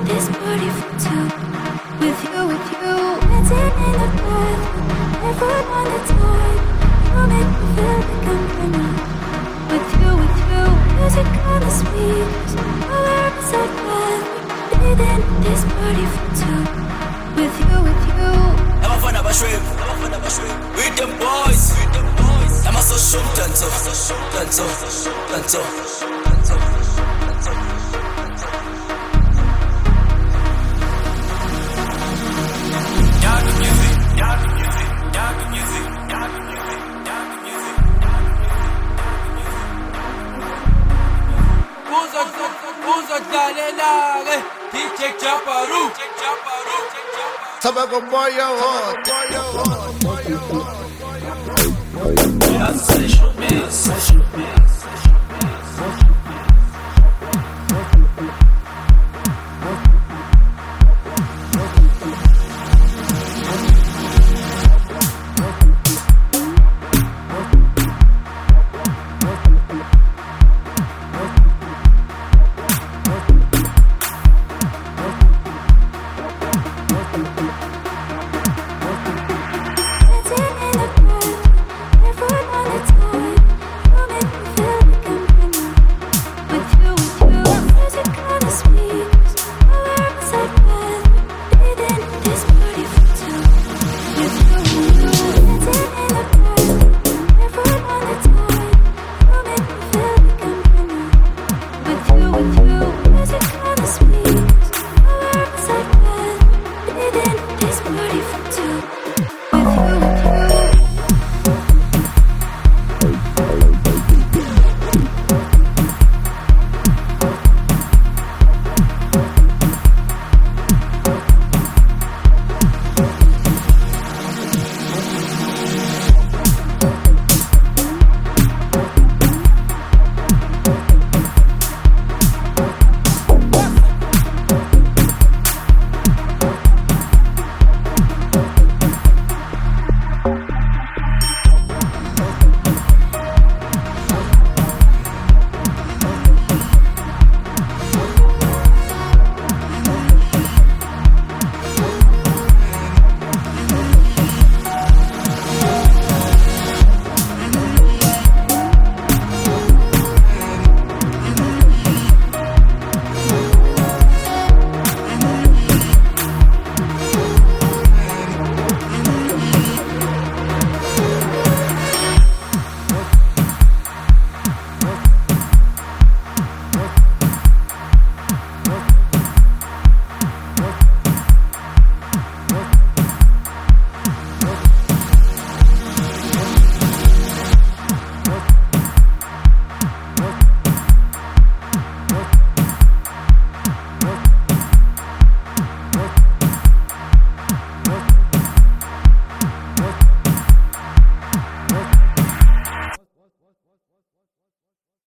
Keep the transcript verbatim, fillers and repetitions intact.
this party for two. With you, with you, dancing in the bathroom, barefoot on the tide. You make me feel like I'm dreaming. With you, with you, music on the speakers, all around inside bathroom, breathing this party for two. With you, with you. I'm a fan of a shrimp, with them boys, with them boys. I'm a social dancer, dancer, dancer, dancer. Yaga music, yaga music, yaga music, yaga music, yaga music. Usa, usa dalelare, D J Chaparu, Chaparu, Chaparu. Tabaco boy, yo, Session, man, session.